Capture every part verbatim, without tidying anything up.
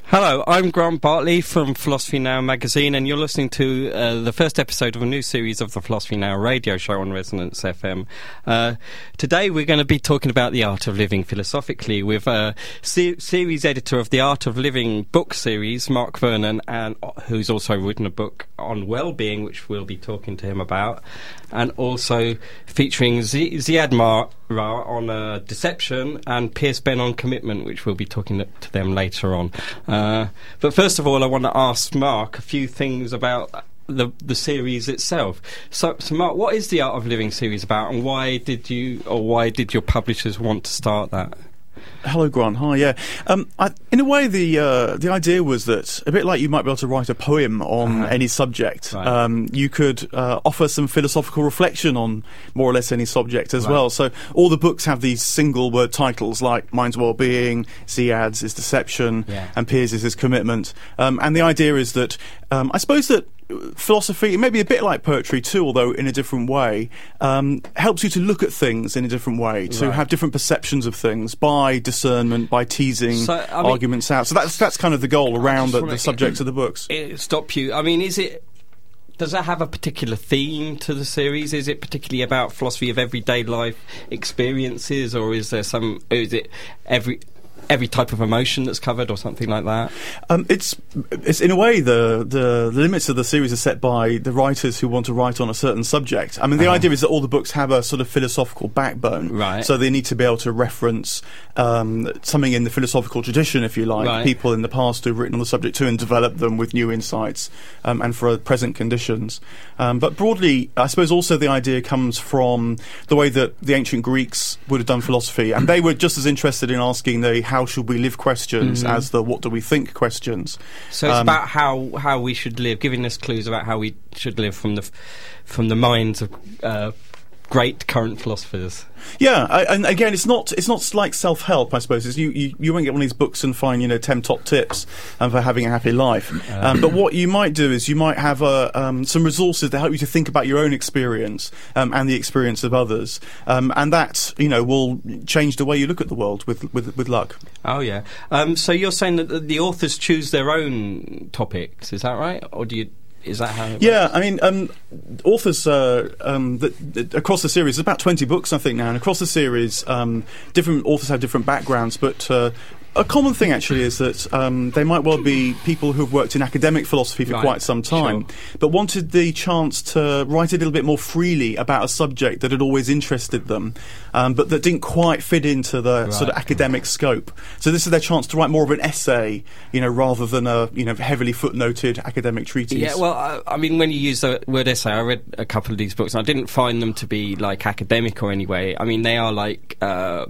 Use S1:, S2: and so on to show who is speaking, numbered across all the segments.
S1: Hello, I'm Grant Bartley from Philosophy Now magazine, and you're listening to uh, the first episode of a new series of the Philosophy Now radio show on Resonance F M. Uh, today we're going to be talking about the art of living philosophically with uh, se- series editor of the Art of Living book series, Mark Vernon, and uh, who's also written a book on well-being, which we'll be talking to him about, and also featuring Z- Ziad Marra on uh, deception and Pierce Ben on commitment, which we'll be talking to them later on. Uh, but first of all, I want to ask Mark a few things about the the series itself. So, so Mark, what is the Art of Living series about, and why did you, or why did your publishers want to start that?
S2: Hello, Grant. Hi, yeah. Um, I, in a way, the uh, the idea was that, a bit like you might be able to write a poem on uh-huh. any subject,
S1: right.
S2: um, you could uh, offer some philosophical reflection on more or less any subject as right. well. So all the books have these single-word titles, like Mine's Wellbeing, Ziad's is Deception,
S1: yeah.
S2: and Pierce's is Commitment. Um, and the idea is that, um, I suppose that philosophy, maybe a bit like poetry too, although in a different way, um, helps you to look at things in a different way, to
S1: right.
S2: have different perceptions of things by discernment, by teasing
S1: so, I mean,
S2: arguments out. So that's that's kind of the goal around the, the subjects of the books.
S1: It, stop you. I mean, is it? Does that have a particular theme to the series? Is it particularly about philosophy of everyday life experiences, or is there some? Is it every? every type of emotion that's covered, or something like that?
S2: Um, it's, it's in a way the, the the limits of the series are set by the writers who want to write on a certain subject. I mean, the uh-huh. idea is that all the books have a sort of philosophical backbone,
S1: right?
S2: So they need to be able to reference um, something in the philosophical tradition, if you like,
S1: right.
S2: people in the past who've written on the subject too, and develop them with new insights um, and for present conditions. Um, but broadly, I suppose also the idea comes from the way that the ancient Greeks would have done philosophy, and they were just as interested in asking the how should we live questions mm-hmm. as the what do we think questions.
S1: So it's
S2: um,
S1: about how how we should live, giving us clues about how we should live from the from the minds of uh, great current philosophers.
S2: Yeah, I, and again, it's not it's not like self-help, I suppose. It's you, you, you won't get one of these books and find, you know, ten top tips um, for having a happy life. Um, but what you might do is you might have uh, um, some resources that help you to think about your own experience um, and the experience of others. Um, and that, you know, will change the way you look at the world with with, with luck.
S1: Oh, yeah. Um, so you're saying that the authors choose their own topics, is that right? Or do you... Is that how it
S2: Yeah,
S1: works?
S2: I mean, um, authors uh, um, that, that across the series, there's about twenty books, I think, now, and across the series, um, different authors have different backgrounds, but uh, a common thing, actually, is that um, they might well be people who've worked in academic philosophy for
S1: right.
S2: quite some time,
S1: sure.
S2: but wanted the chance to write a little bit more freely about a subject that had always interested them, um, but that didn't quite fit into the
S1: right.
S2: sort of academic scope. So this is their chance to write more of an essay, you know, rather than a, you know, heavily footnoted academic treatise.
S1: Yeah, well, I, I mean, when you use the word essay, I read a couple of these books, and I didn't find them to be, like, academic or any way. I mean, they are, like... Uh,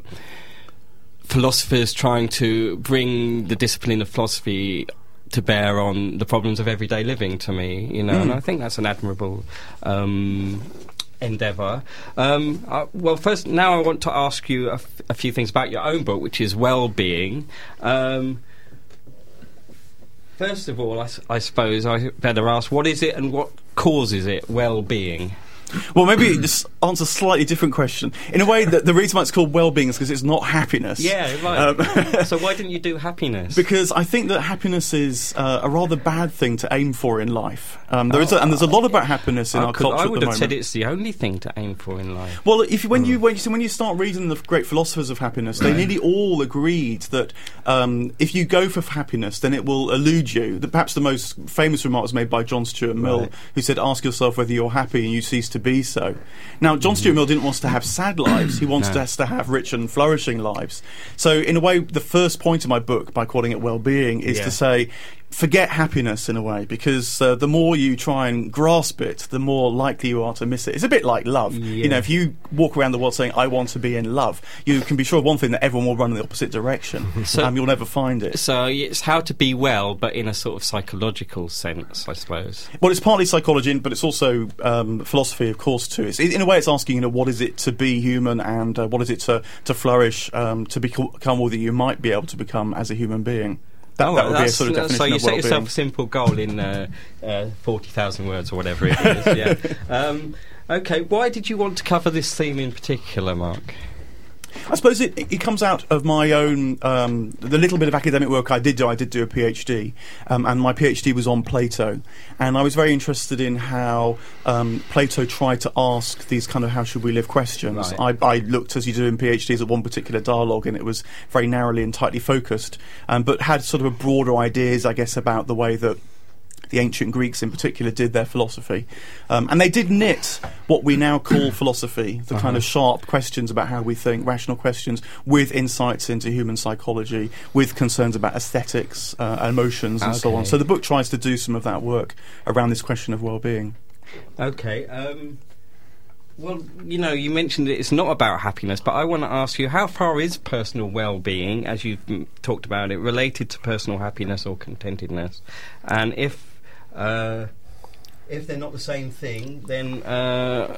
S1: philosophers trying to bring the discipline of philosophy to bear on the problems of everyday living, to me, you know, mm. and I think that's an admirable um, endeavour. Um, uh, well, first, now I want to ask you a, f- a few things about your own book, which is Well-Being. Um, first of all, I, s- I suppose I better ask, what is it and what causes it, well-being?
S2: Well, maybe just answer a slightly different question. In a way, the, the reason why it's called well-being is because it's not happiness.
S1: Yeah, right. Um, so why didn't you do happiness?
S2: Because I think that happiness is uh, a rather bad thing to aim for in life. Um, there oh, is a, and there's a lot about happiness in
S1: I
S2: our
S1: could,
S2: culture
S1: I
S2: at the
S1: would
S2: moment.
S1: have said it's the only thing to aim for in life.
S2: Well, if you, when,
S1: mm.
S2: you, when, you, when you start reading the great philosophers of happiness, they nearly all agreed that um, if you go for happiness, then it will elude you. The, perhaps the most famous remark was made by John Stuart Mill, right. who said, ask yourself whether you're happy and you cease to be so. Now, John Stuart Mill didn't want us to have sad lives. He wants
S1: no.
S2: us to have rich and flourishing lives. So, in a way, the first point of my book, by calling it well-being, is
S1: yeah.
S2: to say, forget happiness in a way, because uh, the more you try and grasp it, the more likely you are to miss it. It's a bit like love.
S1: Yeah.
S2: You know, if you walk around the world saying, I want to be in love, you can be sure of one thing, that everyone will run in the opposite direction. so, um, you'll never find it.
S1: So it's how to be well, but in a sort of psychological sense, I suppose.
S2: Well, it's partly psychology, but it's also um, philosophy, of course, too. It's, in a way, it's asking, you know, what is it to be human, and uh, what is it to, to flourish, um, to become all that you might be able to become as a human being. That,
S1: oh,
S2: that would be a
S1: that's,
S2: sort of definition
S1: so you
S2: of
S1: set
S2: well-being.
S1: yourself a simple goal in uh, uh, forty thousand words or whatever it is. Yeah. Um, okay, why did you want to cover this theme in particular, Mark?
S2: I suppose it, it comes out of my own, um, the little bit of academic work I did do. I did do a PhD, um, and my PhD was on Plato. And I was very interested in how um, Plato tried to ask these kind of how should we live questions.
S1: Right.
S2: I, I looked, as you do in PhDs, at one particular dialogue, and it was very narrowly and tightly focused, um, but had sort of a broader ideas, I guess, about the way that the ancient Greeks in particular did their philosophy. Um, and they did knit what we now call philosophy, the uh-huh. kind of sharp questions about how we think, rational questions, with insights into human psychology, with concerns about aesthetics, uh, emotions, and okay. so on. So the book tries to do some of that work around this question of well-being.
S1: Okay. Um, well, you know, you mentioned that it's not about happiness, but I want to ask you, how far is personal well-being, as you've m- talked about it, related to personal happiness or contentedness? And if Uh, if they're not the same thing, then uh,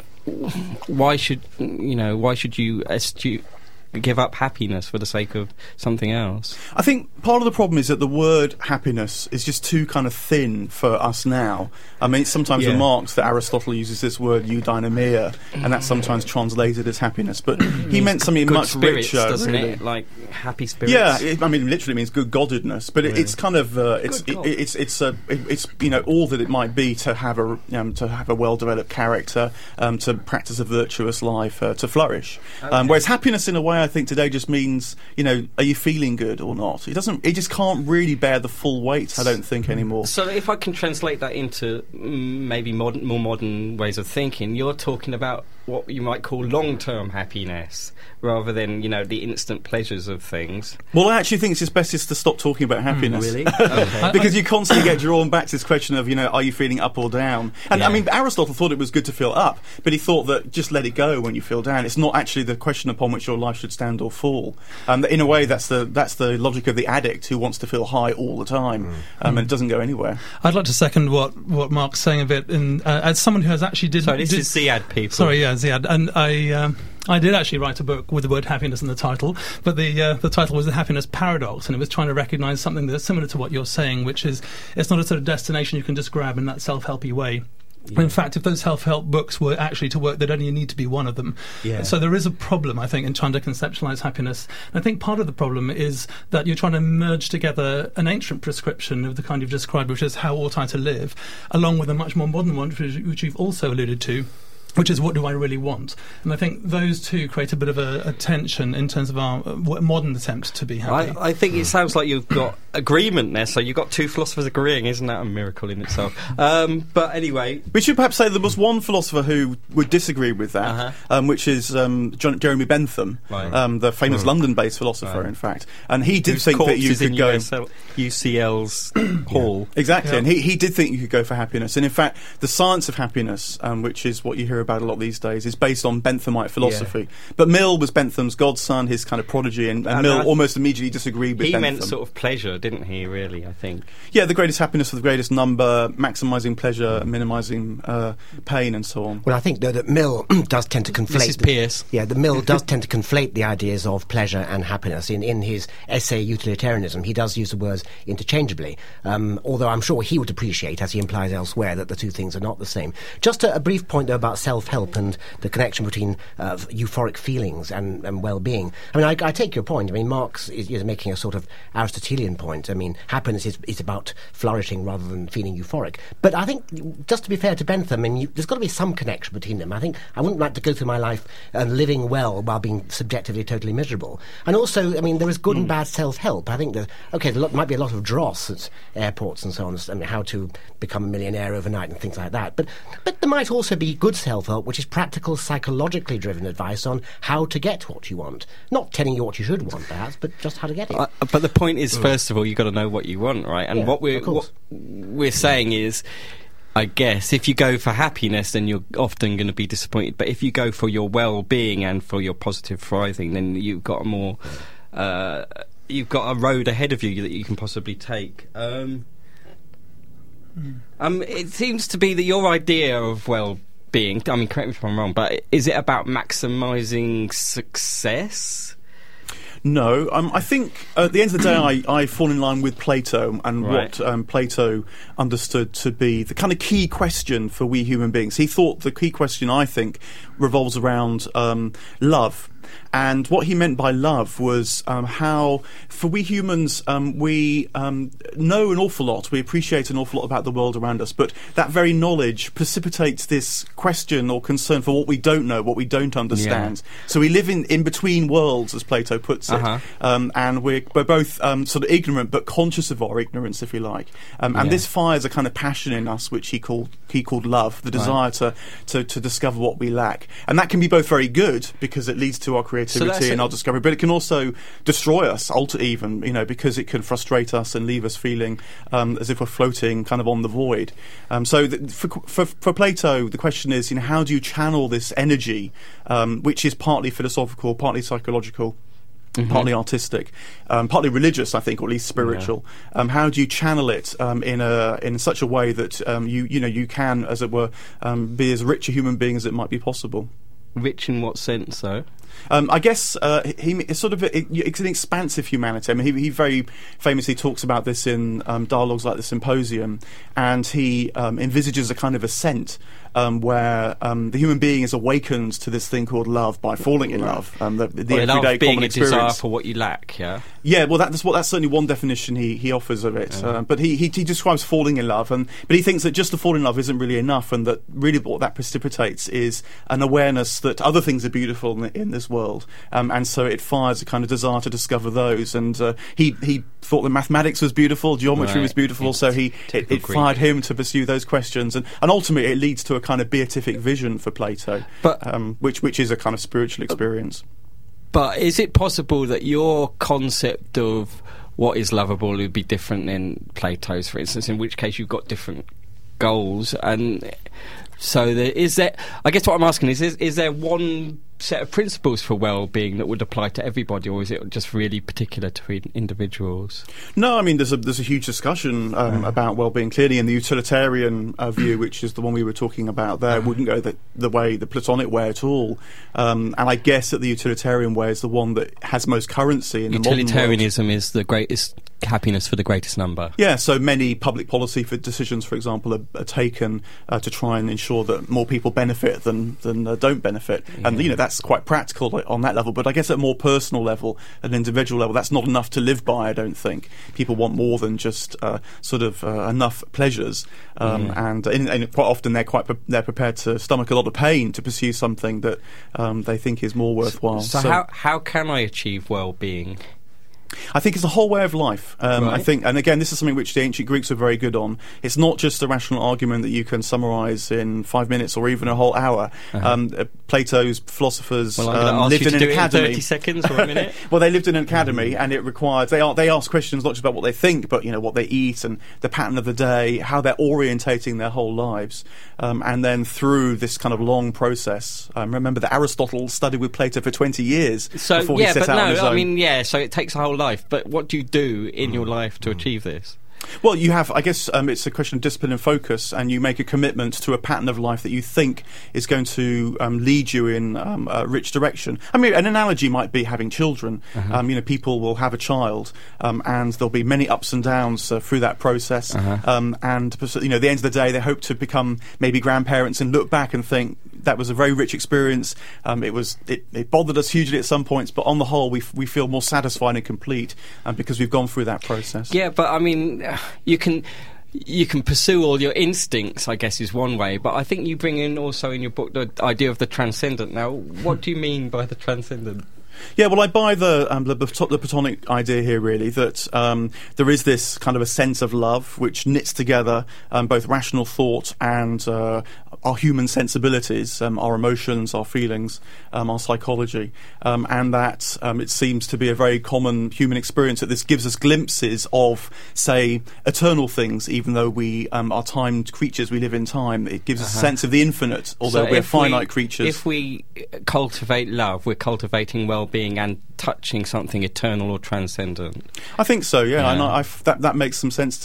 S1: why should you know? Why should you eschew, give up happiness for the sake of something else?
S2: I think part of the problem is that the word happiness is just too kind of thin for us now. I mean, it's sometimes
S1: yeah.
S2: remarks that Aristotle uses this word eudaimonia, and that's sometimes translated as happiness. But he meant something
S1: good
S2: much
S1: spirits,
S2: richer,
S1: doesn't
S2: really.
S1: it? Like happy spirits.
S2: Yeah, it, I mean, literally means good goddedness. But it,
S1: really?
S2: it's kind of uh, it's it, it's it's uh, it, it's you know all that it might be to have a um, to have a well-developed character, um, to practice a virtuous life, uh, to flourish. Okay. Um, whereas happiness, in a way, I think today just means, you know, are you feeling good or not? It doesn't. It just can't really bear the full weight, I don't think, anymore.
S1: So if I can translate that into mm, maybe modern, more modern ways of thinking, you're talking about what you might call long-term happiness, rather than, you know, the instant pleasures of things.
S2: Well, I actually think it's just best just to stop talking about happiness.
S1: Mm, really? Okay.
S2: Because you constantly get drawn back to this question of, you know, are you feeling up or down? And
S1: yeah.
S2: I mean, Aristotle thought it was good to feel up, but he thought that just let it go when you feel down. It's not actually the question upon which your life should stand or fall. Um, in a way, that's the that's the logic of the addict who wants to feel high all the time, mm. um, and it doesn't go anywhere.
S3: I'd like to second what, what Mark's saying a bit. In, uh, as someone who has actually did...
S1: Sorry, this
S3: did,
S1: is Ziad, people.
S3: Sorry, yeah, Ziad. And I... Um, I did actually write a book with the word happiness in the title, but the uh, the title was The Happiness Paradox, and it was trying to recognise something that's similar to what you're saying, which is it's not a sort of destination you can just grab in that self-helpy way. Yeah. In fact, if those self-help books were actually to work, there'd only need to be one of them. Yeah. So there is a problem, I think, in trying to conceptualise happiness. And I think part of the problem is that you're trying to merge together an ancient prescription of the kind you've described, which is how ought I to live, along with a much more modern one, which, which you've also alluded to, which is what do I really want? And I think those two create a bit of a, a tension in terms of our uh, modern attempt to be happy.
S1: I, I think it sounds like you've got agreement there, so you've got two philosophers agreeing. Isn't that a miracle in itself? Um, but anyway...
S2: We should perhaps say there was one philosopher who would disagree with that, uh-huh. um, which is um, John, Jeremy Bentham, right. um, the famous mm. London-based philosopher, right. in fact. And he did
S1: Whose
S2: think that you could go...
S1: U S L, U C L's hall.
S2: Yeah. Exactly,
S3: yeah.
S2: and he, he did think you could go for happiness. And in fact, the science of happiness, um, which is what you hear about a lot these days, is based on Benthamite philosophy. Yeah. But Mill was Bentham's godson, his kind of prodigy, and, and, and Mill almost immediately disagreed with
S1: he
S2: Bentham.
S1: He meant sort of pleasure, didn't he, really, I think?
S2: Yeah, the greatest happiness for the greatest number, maximising pleasure, minimising uh, pain, and so on.
S4: Well, I think, though, that Mill does tend to conflate...
S1: Missus Pearce.
S4: Yeah, the Mill does tend to conflate the ideas of pleasure and happiness. In, in his essay, Utilitarianism, he does use the words interchangeably, um, although I'm sure he would appreciate, as he implies elsewhere, that the two things are not the same. Just a, a brief point, though, about self-help and the connection between uh, euphoric feelings and, and well-being. I mean, I, I take your point. I mean, Marx is, is making a sort of Aristotelian point. I mean, happiness is, is about flourishing rather than feeling euphoric. But I think, just to be fair to Bentham, I mean, you, there's got to be some connection between them. I think I wouldn't like to go through my life uh, living well while being subjectively totally miserable. And also, I mean, there is good mm. and bad self-help. I think that, OK, there might be a lot of dross at airports and so on, I mean, how to become a millionaire overnight and things like that. But, but there might also be good self-help, which is practical, psychologically driven advice on how to get what you want. Not telling you what you should want, perhaps, but just how to get it.
S1: Uh, but the point is, first of all, you've got to know what you want, right? And
S4: yeah,
S1: what we're what we're saying is, I guess, if you go for happiness, then you're often going to be disappointed. But if you go for your well-being and for your positive thriving, then you've got a more uh, you've got a road ahead of you that you can possibly take. Um, mm. um, it seems to be that your idea of well. being, I mean, correct me if I'm wrong, but is it about maximising success?
S2: No, um, I think uh, at the end of the day, I, I fall in line with Plato and
S1: right.
S2: what um, Plato understood to be the kind of key question for we human beings. He thought the key question, I think, revolves around um, love. And what he meant by love was um, how, for we humans, um, we um, know an awful lot, we appreciate an awful lot about the world around us, but that very knowledge precipitates this question or concern for what we don't know, what we don't understand. Yeah. So we live in, in between worlds, as Plato puts it, uh-huh. um, and we're, we're both um, sort of ignorant but conscious of our ignorance, if you like. Um, and yeah. this fires a kind of passion in us, which he called he called love, the desire right. to, to, to discover what we lack. And that can be both very good, because it leads to our creativity so and our discovery, but it can also destroy us, alter even, you know, because it can frustrate us and leave us feeling um, as if we're floating kind of on the void. Um, so th- for, for, for Plato, the question is, you know, how do you channel this energy, um, which is partly philosophical, partly psychological, Mm-hmm. partly artistic, um, partly religious, I think, or at least spiritual. Yeah. Um, how do you channel it um, in a in such a way that um, you you know you can, as it were, um, be as rich a human being as it might be possible?
S1: Rich in what sense, though?
S2: Um, I guess uh, he it's sort of a, it, it's an expansive humanity. I mean, he, he very famously talks about this in um, dialogues like the Symposium, and he um, envisages a kind of ascent um, where um, the human being is awakened to this thing called love by falling in love. Um, the the
S1: well,
S2: everyday
S1: love being
S2: common
S1: a
S2: experience.
S1: desire for what you lack. Yeah.
S2: Yeah, well, that's what that's certainly one definition he, he offers of it. Yeah. Uh, but he, he he describes falling in love, and but he thinks that just to fall in love isn't really enough, and that really what that precipitates is an awareness that other things are beautiful in, in this world. Um, and so it fires a kind of desire to discover those. And uh, he he thought that mathematics was beautiful, geometry right. was beautiful, it's so he it, it fired him to pursue those questions. And, and ultimately, it leads to a kind of beatific vision for Plato,
S1: but,
S2: um, which which is a kind of spiritual experience.
S1: But is it possible that your concept of what is lovable would be different than Plato's, for instance? In which case, you've got different goals, and so there, is there? I guess what I'm asking is: is, is there one set of principles for well-being that would apply to everybody, or is it just really particular to in- individuals?
S2: No, I mean there's a there's a huge discussion um, uh. about well-being. Clearly, in the utilitarian uh, view, which is the one we were talking about, there uh. wouldn't go the, the way the Platonic way at all. Um, and I guess that the utilitarian way is the one that has most currency in the modern world.
S1: Utilitarianism is the greatest happiness for the greatest number.
S2: Yeah, so many public policy for decisions, for example, are, are taken uh, to try and ensure that more people benefit than than uh, don't benefit, yeah. and you know that's quite practical on that level. But I guess at a more personal level, at an individual level, that's not enough to live by. I don't think people want more than just uh, sort of uh, enough pleasures, um, yeah. and, and, and quite often they're quite pre- they're prepared to stomach a lot of pain to pursue something that um, they think is more worthwhile.
S1: So, so, so how how can I achieve well-being?
S2: I think it's a whole way of life. Um,
S1: right.
S2: I think, and again, this is something which the ancient Greeks were very good on. It's not just a rational argument that you can summarise in five minutes or even a whole hour. Uh-huh. Um, uh, Plato's philosophers
S1: well, I'm
S2: um, lived
S1: you
S2: in
S1: to
S2: an
S1: do
S2: academy.
S1: It in thirty seconds or a minute.
S2: Well, they lived in an academy, and it required they are, they ask questions not just about what they think, but you know what they eat and the pattern of the day, how they're orientating their whole lives, um, and then through this kind of long process. Um, remember that Aristotle studied with Plato for twenty years
S1: so,
S2: before
S1: yeah,
S2: he set
S1: but
S2: out
S1: no,
S2: on his
S1: I
S2: own.
S1: mean, yeah. So it takes a whole life. But what do you do in your life to achieve this?
S2: Well, you have, I guess um, it's a question of discipline and focus, and you make a commitment to a pattern of life that you think is going to um, lead you in um, a rich direction. I mean, an analogy might be having children. Uh-huh. Um, you know, people will have a child, um, and there'll be many ups and downs uh, through that process. Uh-huh. Um, and, you know, at the end of the day, they hope to become maybe grandparents and look back and think, that was a very rich experience. Um, it was it, it bothered us hugely at some points, but on the whole, we f- we feel more satisfied and complete um, because we've gone through that process.
S1: Yeah, but I mean, you can you can pursue all your instincts, I guess, is one way. But I think you bring in also in your book the idea of the transcendent. Now, what do you mean by the transcendent?
S2: Yeah, well, I buy the, um, the the Platonic idea here, really, that um, there is this kind of a sense of love which knits together um, both rational thought and uh, our human sensibilities, um, our emotions, our feelings, um, our psychology, um, and that um, it seems to be a very common human experience that this gives us glimpses of, say, eternal things, even though we um, are timed creatures, we live in time. It gives uh-huh. us a sense of the infinite, although so we're finite
S1: we,
S2: creatures.
S1: If we cultivate love, we're cultivating well-being and touching something eternal or transcendent.
S2: I think so, yeah,
S1: yeah.
S2: and I, I f- that, that makes some sense to me.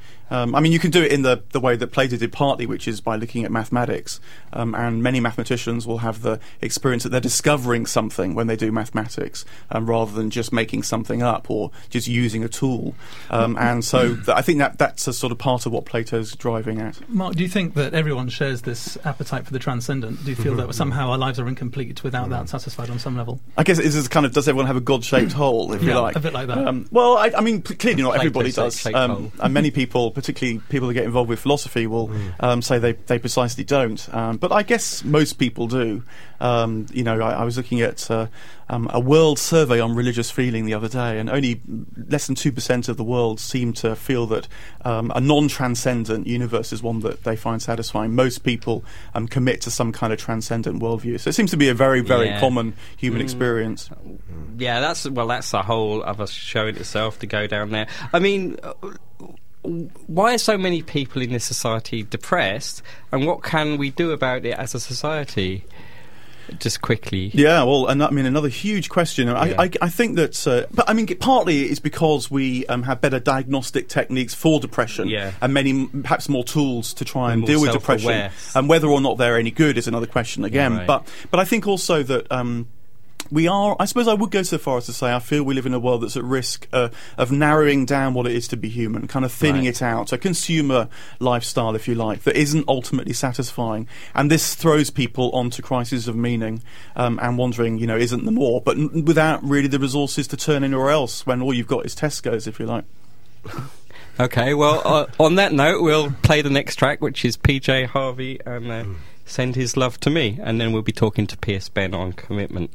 S2: Um, I mean, you can do it in the, the way that Plato did partly, which is by looking at mathematics. Um, and many mathematicians will have the experience that they're discovering something when they do mathematics, um, rather than just making something up or just using a tool. Um, and so th- I think that that's a sort of part of what Plato's driving at.
S3: Mark, do you think that everyone shares this appetite for the transcendent? Do you feel that somehow our lives are incomplete without that satisfied on some level?
S2: I guess it is kind of, does everyone have a God-shaped hole, if
S3: Yeah,
S2: you like?
S3: a bit like that.
S2: Um, well, I, I mean, p- clearly not
S1: Plato's
S2: everybody does.
S1: shaped
S2: Um,
S1: hole.
S2: and many people, particularly people that get involved with philosophy, will
S4: Mm.
S2: um, say they, they precisely don't. Um, but I guess most people do. Um, you know, I, I was looking at uh, um, a world survey on religious feeling the other day, and only less than two percent of the world seem to feel that um, a non-transcendent universe is one that they find satisfying. Most people um, commit to some kind of transcendent worldview. So it seems to be a very, very
S1: Yeah.
S2: common human
S1: Mm.
S2: experience.
S1: Yeah, that's well, that's a whole other show in itself to go down there. I mean, uh, why are so many people in this society depressed, and what can we do about it as a society? Just quickly.
S2: Yeah, well, and I mean, another huge question. I,
S1: Yeah.
S2: I, I think that, uh, but I mean, partly it's because we um, have better diagnostic techniques for depression,
S1: Yeah.
S2: and many, m- perhaps more tools to try
S1: We're
S2: and
S1: more
S2: deal with depression.
S1: self-aware.
S2: And whether or not they're any good is another question again.
S1: Right.
S2: But, but I think also that. Um, We are, I suppose I would go so far as to say I feel we live in a world that's at risk uh, of narrowing down what it is to be human, kind of thinning
S1: Right.
S2: it out, a consumer lifestyle, if you like, that isn't ultimately satisfying. And this throws people onto crises of meaning um, and wondering, you know, isn't there more? But n- without really the resources to turn anywhere else when all you've got is Tesco's, if you like.
S1: Okay, well, uh, on that note, we'll play the next track, which is P J Harvey and uh, Send His Love to Me, and then we'll be talking to Pierce Ben on commitment.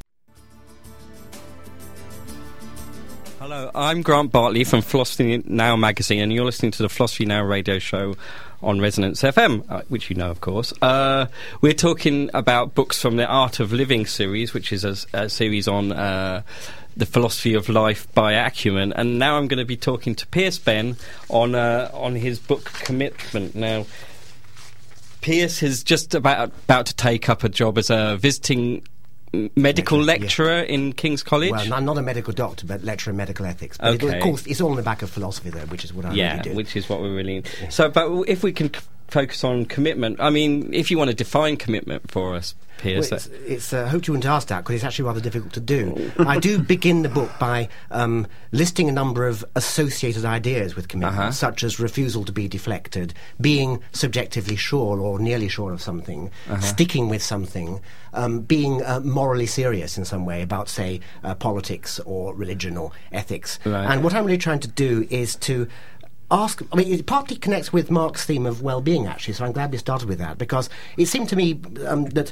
S1: Hello, I'm Grant Bartley from Philosophy Now magazine, and you're listening to the Philosophy Now radio show on Resonance F M, uh, which you know, of course. Uh, we're talking about books from the Art of Living series, which is a, a series on uh, the philosophy of life by Acumen, and now I'm going to be talking to Pierce Ben on uh, on his book Commitment. Now, Pierce is just about about to take up a job as a visiting medical
S4: Lecturer,
S1: lecturer in King's College.
S4: Well, I'm not a medical doctor, but lecturer in medical ethics. But
S1: Okay.
S4: it, of course, it's all in the back of philosophy, though, which is what I
S1: yeah,
S4: really do.
S1: which is what we're really. So, but if we can c- focus on commitment, I mean, if you want to define commitment for us, Piers.
S4: Well, it's, it's, uh, I hope you wouldn't ask that, because it's actually rather difficult to do. I do begin the book by um, listing a number of associated ideas with commitment,
S1: Uh-huh.
S4: such as refusal to be deflected, being subjectively sure or nearly sure of something,
S1: Uh-huh.
S4: sticking with something, um, being uh, morally serious in some way about, say, uh, politics or religion or ethics.
S1: Right.
S4: And what I'm really trying to do is to ask, I mean, it partly connects with Mark's theme of well-being, actually, so I'm glad we started with that, because it seemed to me um, that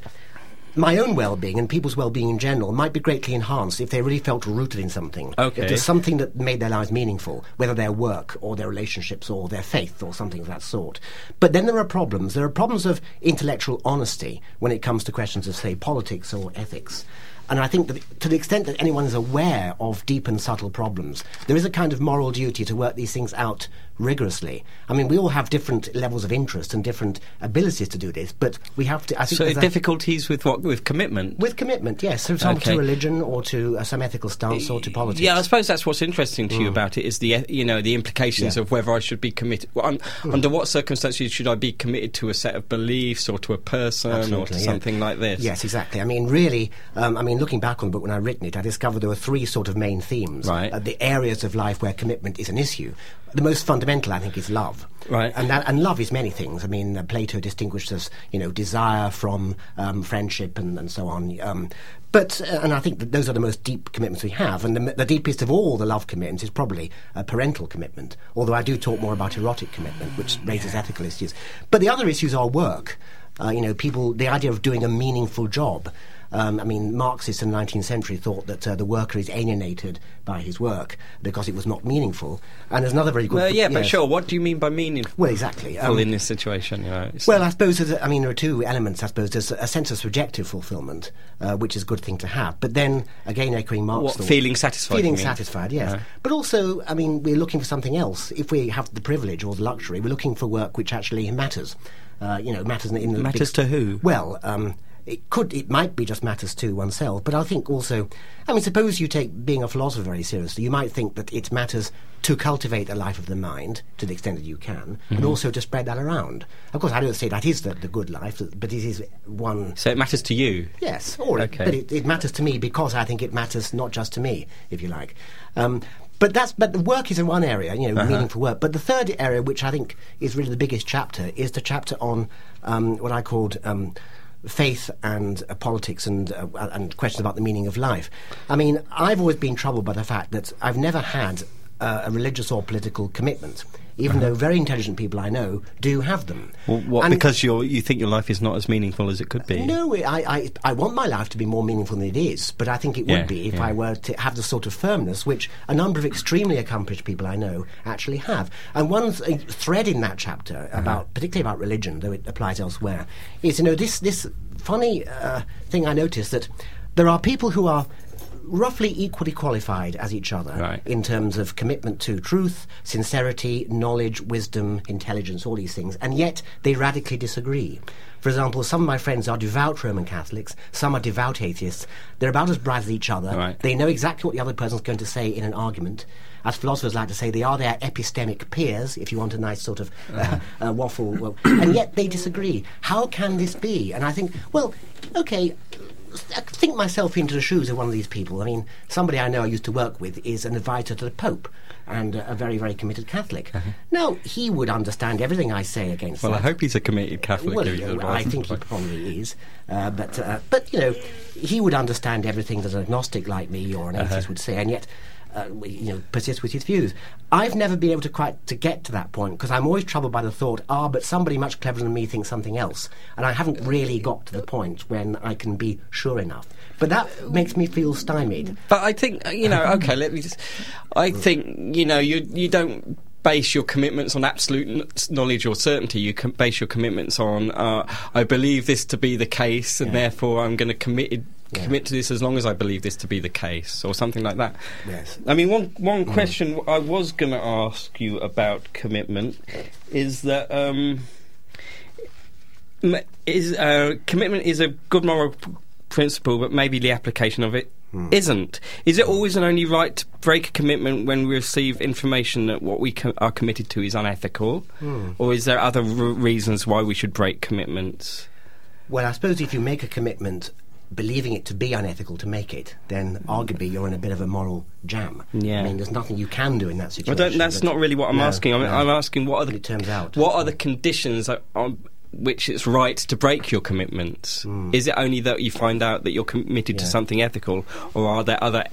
S4: my own well-being and people's well-being in general might be greatly enhanced if they really felt rooted in something.
S1: Okay.
S4: If there's something that made their lives meaningful, whether their work or their relationships or their faith or something of that sort. But then there are problems. There are problems of intellectual honesty when it comes to questions of, say, politics or ethics. And I think that to the extent that anyone is aware of deep and subtle problems, there is a kind of moral duty to work these things out rigorously. I mean, we all have different levels of interest and different abilities to do this, but we have to... I think
S1: So
S4: there's a-
S1: difficulties with what? With commitment?
S4: with commitment, yes. So some
S1: Okay.
S4: to religion or to uh, some ethical stance or to politics.
S1: Yeah, I suppose that's what's interesting to you about it is the e- you know the implications
S4: Yeah.
S1: of whether I should be committed. Well, un- Under what circumstances should I be committed to a set of beliefs or to a person or to
S4: Absolutely, yeah.
S1: something like this?
S4: Yes, exactly. I mean, really, um, I mean, looking back on the book when I'd written it, I discovered there were three sort of main themes.
S1: Right.
S4: Uh, the areas of life where commitment is an issue. The most fundamental, I think, is love.
S1: Right.
S4: And that, and love is many things. I mean, uh, Plato distinguished as, you know, desire from um, friendship and, and so on. Um, but, uh, and I think that those are the most deep commitments we have. And the, the deepest of all the love commitments is probably a parental commitment, although I do talk more about erotic commitment, which raises ethical issues. But the other issues are work. Uh, you know, people, the idea of doing a meaningful job. Um, I mean, Marxists in the nineteenth century thought that uh, the worker is alienated by his work because it was not meaningful. And there's another very good...
S1: Well, yeah, but
S4: yes.
S1: sure. What do you mean by meaningful
S4: Well, exactly. Um,
S1: in this situation? You know, it's-
S4: well, I suppose, there's a, I mean, there are two elements, I suppose. There's a sense of subjective fulfillment, uh, which is a good thing to have. But then, again, echoing Marx...
S1: What,
S4: thought-
S1: feeling satisfied,
S4: Feeling
S1: you mean?
S4: satisfied, yes.
S1: Right.
S4: But also, I mean, we're looking for something else. If we have the privilege or the luxury, we're looking for work which actually matters. Uh, you know, matters in, in the
S1: Matters
S4: big-
S1: to who?
S4: Well, um, it could, it might be just matters to oneself, but I think also, I mean, suppose you take being a philosopher very seriously, you might think that it matters to cultivate a life of the mind to the extent that you can, mm-hmm. and also to spread that around. Of course, I don't say that is the, the good life, but it is one...
S1: So it matters to you?
S4: Yes, or
S1: okay.
S4: but it, it matters to me because I think it matters not just to me, if you like. Um, But that's but the work is in one area, you know, uh-huh. meaningful work. But the third area, which I think is really the biggest chapter, is the chapter on um, what I called um, faith and uh, politics and uh, and questions about the meaning of life. I mean, I've always been troubled by the fact that I've never had uh, a religious or political commitment, even uh-huh. though very intelligent people I know do have them.
S1: Well, what, and because you're, you think your life is not as meaningful as it could be?
S4: No, I, I, I want my life to be more meaningful than it is, but I think it would
S1: yeah,
S4: be if
S1: yeah.
S4: I were to have the sort of firmness which a number of extremely accomplished people I know actually have. And one th- thread in that chapter, uh-huh. about particularly about religion, though it applies elsewhere, is, you know, this, this funny uh, thing I noticed, that there are people who are roughly equally qualified as each other
S1: right.
S4: in terms of commitment to truth, sincerity, knowledge, wisdom, intelligence, all these things, and yet they radically disagree. For example, some of my friends are devout Roman Catholics, some are devout atheists. They're about as bright as each other.
S1: Right.
S4: They know exactly what the other person's going to say in an argument. As philosophers like to say, they are their epistemic peers, if you want a nice sort of uh, uh, waffle. Well, and yet they disagree. How can this be? And I think, well, okay, I think myself into the shoes of one of these people. I mean, somebody I know I used to work with is an advisor to the Pope and uh, a very, very committed Catholic. Uh-huh. Now, he would understand everything I say against
S1: well,
S4: that.
S1: Well, I hope he's a committed Catholic.
S4: Well, you know, I think he probably is. Uh, but, uh, but, you know, he would understand everything that an agnostic like me or an atheist uh-huh. would say, and yet... Uh, you know, persist with his views. I've never been able to quite to get to that point because I'm always troubled by the thought, ah, but somebody much cleverer than me thinks something else, and I haven't really got to the point when I can be sure enough. But that makes me feel stymied.
S1: But I think, you know, okay, let me just. I think, you know, you you don't base your commitments on absolute knowledge or certainty. You can base your commitments on, uh, I believe this to be the case, and yeah. therefore I'm going to commit it. Yeah. commit to this as long as I believe this to be the case, or something like that.
S4: Yes.
S1: I mean, one one question mm. I was going to ask you about commitment is that um, is uh, commitment is a good moral p- principle, but maybe the application of it mm. isn't. Is it always and only right to break a commitment when we receive information that what we co- are committed to is unethical, mm. or is there other r- reasons why we should break commitments?
S4: Well, I suppose if you make a commitment believing it to be unethical to make it, then arguably you're in a bit of a moral jam. Yeah. I mean, there's nothing you can do in that situation.
S1: Well, that's not really what I'm
S4: no,
S1: asking. I'm,
S4: no.
S1: I'm asking what are the
S4: it turns out.
S1: what are the conditions that, on which it's right to break your commitments? Mm. Is it only that you find out that you're committed yeah. to something ethical, or are there other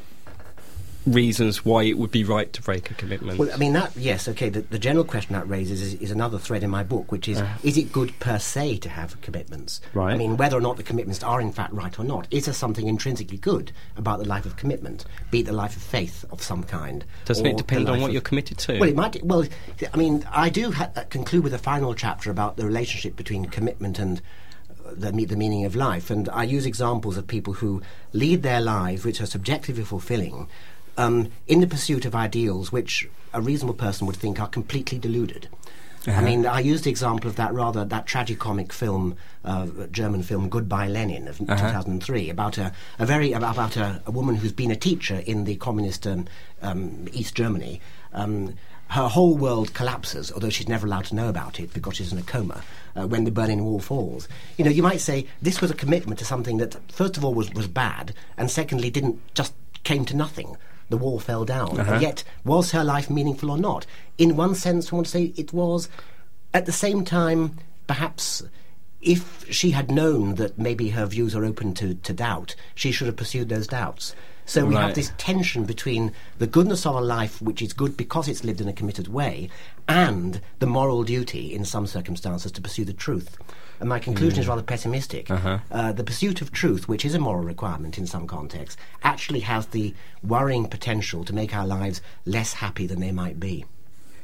S1: reasons why it would be right to break a commitment?
S4: Well, I mean, that, yes, okay, the, the general question that raises is, is another thread in my book, which is, uh. is it good per se to have commitments?
S1: Right.
S4: I mean, whether or not the commitments are in fact right or not, is there something intrinsically good about the life of commitment, be it the life of faith of some kind?
S1: Doesn't it depend on what
S4: of,
S1: you're committed to?
S4: Well, it might, well, I mean, I do ha- conclude with a final chapter about the relationship between commitment and The, the meaning of life, and I use examples of people who lead their lives which are subjectively fulfilling um, in the pursuit of ideals which a reasonable person would think are completely deluded. Uh-huh. I mean, I used the example of that rather that tragicomic film, uh, German film Goodbye Lenin of uh-huh. two thousand three, about a, a very about a, a woman who's been a teacher in the communist um, um, East Germany. Um, her whole world collapses, although she's never allowed to know about it because she's in a coma, uh, when the Berlin Wall falls. You know, you might say this was a commitment to something that, first of all, was, was bad, and secondly, didn't just came to nothing. The wall fell down.
S1: Uh-huh.
S4: And yet, was her life meaningful or not? In one sense, I want to say it was. At the same time, perhaps if she had known that maybe her views are open to, to doubt, she should have pursued those doubts. So we
S1: right.
S4: have this tension between the goodness of a life, which is good because it's lived in a committed way, and the moral duty, in some circumstances, to pursue the truth. And my conclusion mm. is rather pessimistic.
S1: Uh-huh.
S4: Uh, the pursuit of truth, which is a moral requirement in some contexts, actually has the worrying potential to make our lives less happy than they might be.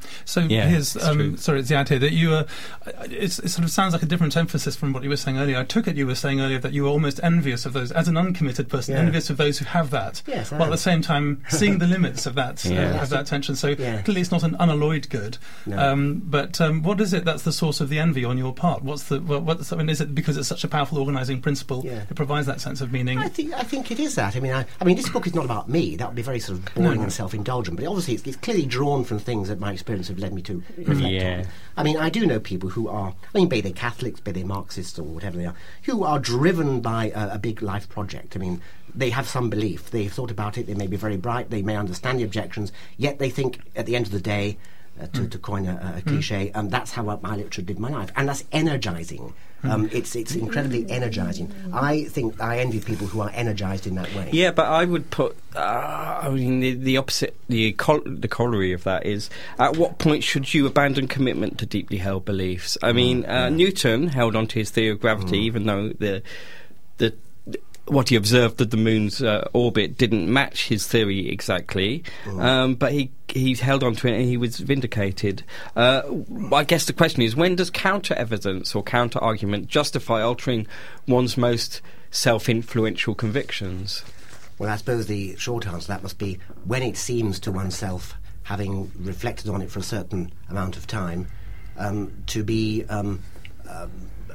S3: So
S1: Yeah,
S3: here's,
S1: it's
S3: um,
S1: true.
S3: sorry, it's the idea that you, uh, it's, it sort of sounds like a different emphasis from what you were saying earlier. I took it you were saying earlier that you were almost envious of those, as an uncommitted person,
S4: Yeah.
S3: envious of those who have that.
S4: Yes, I
S3: while at
S4: am.
S3: the same time seeing the limits of that,
S1: Yeah.
S3: uh, of that tension. So
S4: Yeah.
S3: clearly it's not an unalloyed good.
S4: No.
S3: Um, but um, what is it that's the source of the envy on your part? What's the, what, what's, I mean, is it because it's such a powerful organising principle,
S4: Yeah.
S3: it provides that sense of meaning?
S4: I think I think it is that. I mean, I, I mean, this book is not about me. That would be very sort of boring
S3: No.
S4: and self-indulgent. But obviously, it's, it's clearly drawn from things that my experience have led me to reflect
S1: Yeah.
S4: on. I mean, I do know people who are, I mean, be they Catholics, be they Marxists or whatever they are, who are driven by a, a big life project. I mean, they have some belief. They've thought about it. They may be very bright. They may understand the objections. Yet they think, at the end of the day, uh, to,
S3: Mm.
S4: to coin a, a cliche, um, that's how I like to live my life, and that's energising. Um, it's it's incredibly energising. I think I envy people who are energised in that way.
S1: Yeah, but I would put. Uh, I mean, the, the opposite, the col- the corollary of that is: at what point should you abandon commitment to deeply held beliefs? I mean, uh, Newton held on to his theory of gravity, even though the the what he observed that the moon's uh, orbit didn't match his theory exactly, um, but he he held on to it and he was vindicated. Uh, I guess the question is, when does counter evidence or counter argument justify altering one's most self-influential convictions?
S4: Well, I suppose the short answer to that must be when it seems to oneself, having reflected on it for a certain amount of time, um, to be um, um,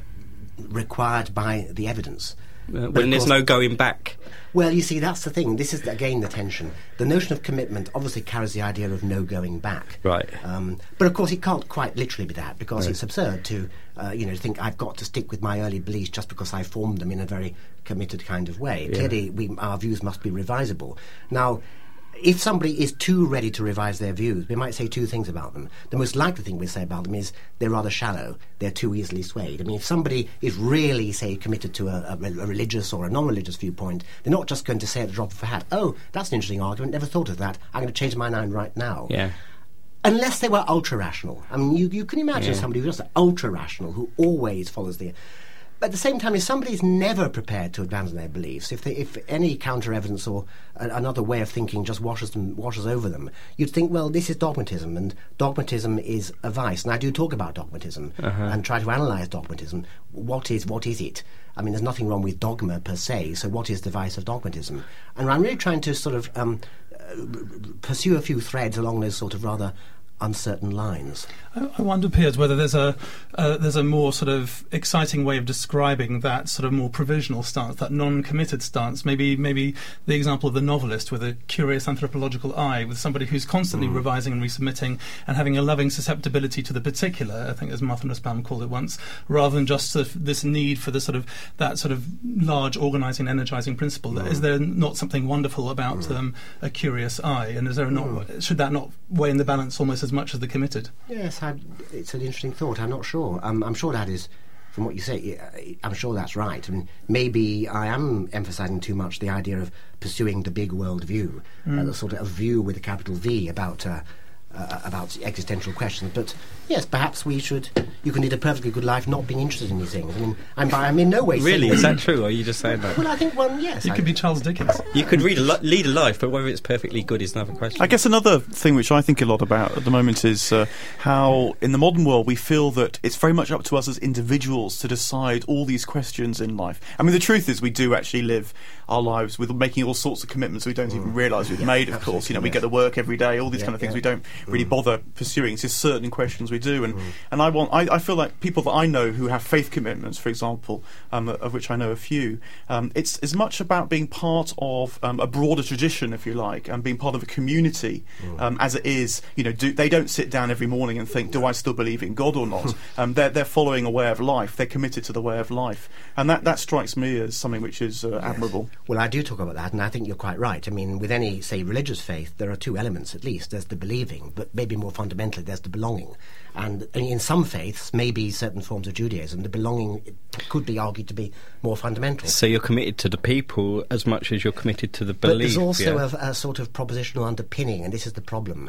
S4: required by the evidence.
S1: Uh,
S4: But
S1: when
S4: of
S1: there's
S4: course-
S1: no going back.
S4: Well, you see, that's the thing. This is, again, the tension. The notion of commitment obviously carries the idea of no going back.
S1: Right.
S4: Um, but, of course, it can't quite literally be that, because it's absurd to, uh, you know, think I've got to stick with my early beliefs just because I formed them in a very committed kind of way.
S1: Yeah.
S4: Clearly, we, our views must be revisable. Now, if somebody is too ready to revise their views, we might say two things about them. The most likely thing we say about them is they're rather shallow, they're too easily swayed. I mean, if somebody is really, say, committed to a, a, a religious or a non-religious viewpoint, they're not just going to say at the drop of a hat, oh, that's an interesting argument, never thought of that, I'm going to change my mind right now.
S1: Yeah.
S4: Unless they were ultra-rational. I mean, you, you can imagine
S1: Yeah.
S4: somebody who's just ultra-rational, who always follows the... But at the same time, if somebody's never prepared to abandon their beliefs, if they, if any counter-evidence or a, another way of thinking just washes them, washes over them, you'd think, well, this is dogmatism, and dogmatism is a vice. And I do talk about dogmatism and try to analyse dogmatism. What is what is it? I mean, there's nothing wrong with dogma per se, so what is the vice of dogmatism? And I'm really trying to sort of um, uh, pursue a few threads along those sort of rather uncertain lines.
S3: I I wonder, Piers, whether there's a uh, there's a more sort of exciting way of describing that sort of more provisional stance, that non-committed stance. Maybe maybe the example of the novelist with a curious anthropological eye, with somebody who's constantly
S4: Mm.
S3: revising and resubmitting and having a loving susceptibility to the particular. I think, as Martha Nussbaum called it once, rather than just sort of this need for the sort of that sort of large organising, energising principle.
S4: Mm.
S3: Is there not something wonderful about
S4: Mm.
S3: um, a curious eye, and is there not
S4: Mm.
S3: should that not weigh in the balance almost as much as the committed?
S4: Yes, I, it's an interesting thought. I'm not sure. Um, I'm sure that is, from what you say, yeah, I'm sure that's right. I mean, maybe I am emphasising too much the idea of pursuing the big world view,
S3: Mm.
S4: uh, the sort of view with a capital V about uh, uh, about existential questions. But yes, perhaps we should. You can lead a perfectly good life not being interested in these things. I mean, I'm, by, I'm in no way
S1: Really,
S4: saying
S1: is that true, or are you just saying that?
S4: Well, I think one. Yes,
S3: You
S4: I,
S3: could be Charles Dickens.
S1: You could read a li- lead a life, but whether it's perfectly good is another question.
S2: I guess another thing which I think a lot about at the moment is uh, how in the modern world we feel that it's very much up to us as individuals to decide all these questions in life. I mean, the truth is we do actually live our lives with making all sorts of commitments we don't even realise we've
S4: Yeah,
S2: made, of course. You know, we
S4: yes.
S2: get to work every day, all these
S4: Yeah,
S2: kind of things
S4: yeah.
S2: we don't really
S4: Mm.
S2: bother pursuing. It's just certain questions we do. And,
S4: Mm.
S2: and I want, I, I feel like people that I know who have faith commitments, for example, um, of which I know a few, um, it's as much about being part of um, a broader tradition, if you like, and being part of a community um, as it is. You know, do, they don't sit down every morning and think, do I still believe in God or not? um, they're, they're following a way of life. They're committed to the way of life. And that, that strikes me as something which is uh, admirable.
S4: Well, I do talk about that, and I think you're quite right. I mean, with any, say, religious faith, there are two elements at least. There's the believing, but maybe more fundamentally, there's the belonging. And in some faiths, maybe certain forms of Judaism, the belonging could be argued to be more fundamental.
S1: So you're committed to the people as much as you're committed to the
S4: But
S1: belief.
S4: there's also
S1: yeah?
S4: a, a sort of propositional underpinning, and this is the problem.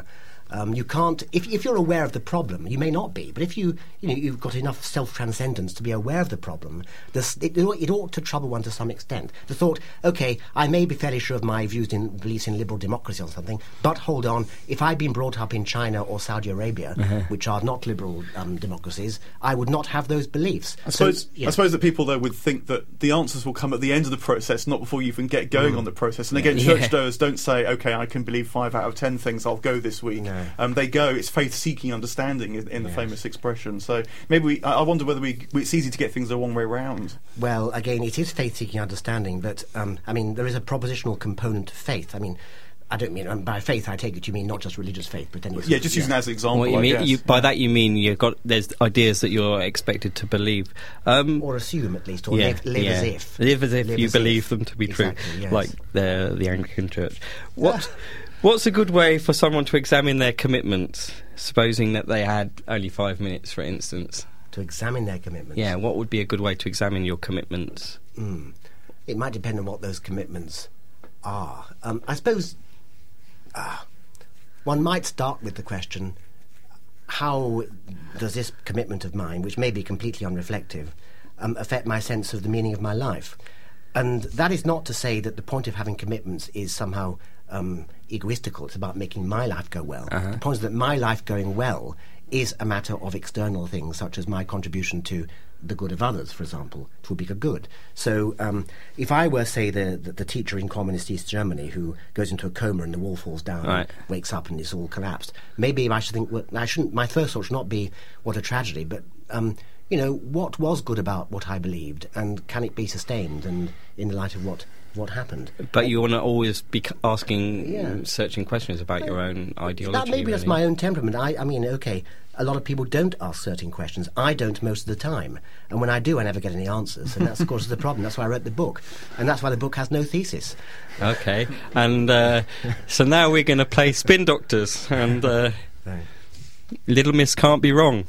S4: Um, you can't, if, if you're aware of the problem, you may not be, but if you, you know, you've got enough self-transcendence to be aware of the problem, this, it, it ought to trouble one to some extent. The thought, okay, I may be fairly sure of my views in beliefs in liberal democracy or something, but hold on, if I'd been brought up in China or Saudi Arabia, uh-huh. which are not liberal um, democracies, I would not have those beliefs.
S2: I suppose,
S4: so, yeah.
S2: I suppose that people, though, would think that the answers will come at the end of the process, not before you even get going mm. on the process. And again,
S4: yeah.
S2: churchgoers don't say, okay, I can believe five out of ten things, I'll go this week.
S4: No.
S2: Um, they go, it's faith-seeking understanding in, in the
S4: yes.
S2: famous expression. So maybe we, I wonder whether we, it's easy to get things the wrong way round.
S4: Well, again, it is faith-seeking understanding, but, um, I mean, there is a propositional component to faith. I mean, I don't mean, um, by faith I take it you mean not just religious faith, but any...
S2: Yeah, just using that as an example,
S1: what you
S2: I
S1: mean,
S2: guess.
S1: You, by that you mean you've got, there's ideas that you're expected to believe. Um,
S4: or assume, at least, or
S1: yeah,
S4: live, live
S1: yeah.
S4: as if.
S1: Live as if
S4: live
S1: you
S4: as
S1: believe
S4: if.
S1: them to be
S4: Exactly,
S1: true,
S4: yes.
S1: like the, the Anglican Church. What... What's a good way for someone to examine their commitments, supposing that they had only five minutes, for instance?
S4: To examine their commitments?
S1: Yeah, what would be a good way to examine your commitments?
S4: Mm. It might depend on what those commitments are. Um, I suppose uh, one might start with the question, how does this commitment of mine, which may be completely unreflective, um, affect my sense of the meaning of my life? And that is not to say that the point of having commitments is somehow um, egoistical. It's about making my life go well.
S1: Uh-huh.
S4: The point is that my life going well is a matter of external things, such as my contribution to the good of others, for example, to a bigger good. So um, if I were, say, the, the, the teacher in communist East Germany who goes into a coma and the wall falls down
S1: right.
S4: and wakes up and it's all collapsed, maybe I should think, well, I shouldn't, my first thought should not be, what a tragedy, but, um, you know, what was good about what I believed, and can it be sustained, and in the light of what what happened.
S1: But you want to always be c- asking,
S4: yeah.
S1: searching questions about
S4: well,
S1: your own ideology.
S4: That maybe
S1: really.
S4: that's my own temperament. I, I mean, okay, a lot of people don't ask certain questions. I don't most of the time. And when I do, I never get any answers. And that's, of course, the problem. That's why I wrote the book. And that's why the book has no thesis.
S1: Okay. And uh, so now we're going to play Spin Doctors. And uh, Little Miss Can't Be Wrong.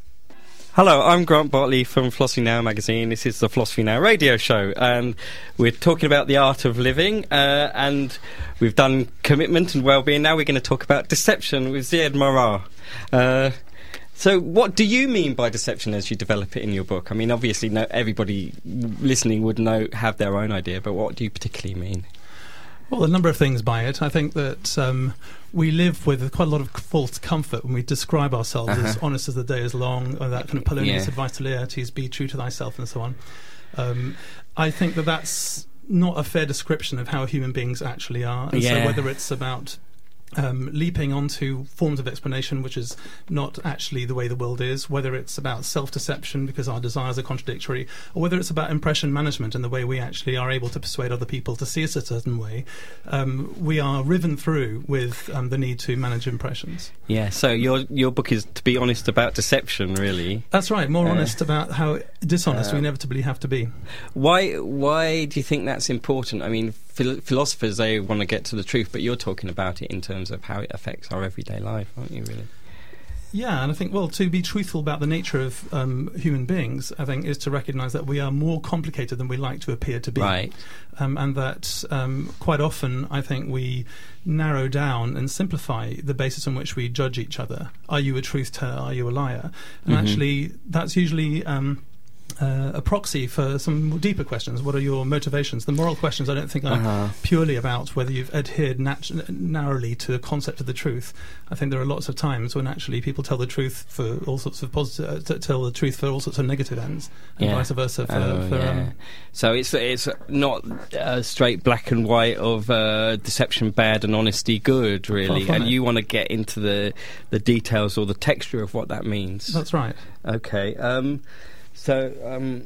S1: Hello, I'm Grant Bartley from Philosophy Now magazine. This is the Philosophy Now radio show, and we're talking about the art of living, uh, and we've done commitment and well-being. Now we're going to talk about deception with Ziad Marar. Uh, so what do you mean by deception as you develop it in your book? I mean, obviously no, everybody listening would know, have their own idea, but what do you particularly mean?
S3: Well, a number of things by it. I think that um, we live with quite a lot of false comfort when we describe ourselves uh-huh. as honest as the day is long, or that kind of Polonius
S1: yeah.
S3: advice to Laertes, be true to thyself, and so on. Um, I think that that's not a fair description of how human beings actually are. And
S1: yeah.
S3: so whether it's about Um, leaping onto forms of explanation which is not actually the way the world is, whether it's about self-deception because our desires are contradictory, or whether it's about impression management and the way we actually are able to persuade other people to see us a certain way, um, we are riven through with um, the need to manage impressions.
S1: Yeah, so your your book is to be honest about deception, really.
S3: That's right, more
S1: uh,
S3: honest about how dishonest
S1: uh,
S3: we inevitably have to be.
S1: Why, why do you think that's important? I mean, phil- philosophers, they want to get to the truth, but you're talking about it in terms of how it affects our everyday life, aren't you, really?
S3: Yeah, and I think, well, to be truthful about the nature of um, human beings, I think, is to recognise that we are more complicated than we like to appear to be.
S1: Right.
S3: Um, and that um, quite often, I think, we narrow down and simplify the basis on which we judge each other. Are you a truth teller? Are you a liar? And mm-hmm. actually, that's usually Um, Uh, a proxy for some more deeper questions. What are your motivations? The moral questions I don't think are
S1: uh-huh.
S3: purely about whether you've adhered nat- narrowly to the concept of the truth. I think there are lots of times when actually people tell the truth for all sorts of positive, uh, t- tell the truth for all sorts of negative ends, and
S1: yeah.
S3: vice versa. For,
S1: oh,
S3: for,
S1: yeah.
S3: um,
S1: so it's it's not uh, straight black and white of uh, deception bad and honesty good, really. And
S3: it.
S1: you want to get into the the details or the texture of what that means.
S3: That's right.
S1: Okay. Um, So, um,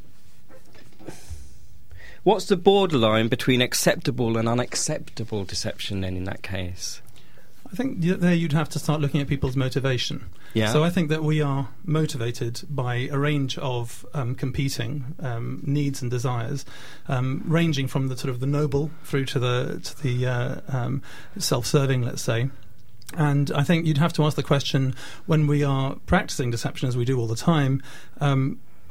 S1: what's the borderline between acceptable and unacceptable deception then in that case?
S3: I think y- there you'd have to start looking at people's motivation.
S1: Yeah.
S3: So I think that we are motivated by a range of um, competing um, needs and desires, um, ranging from the sort of the noble through to the to the uh, um, self-serving, let's say. And I think you'd have to ask the question, when we are practicing deception, as we do all the time, um,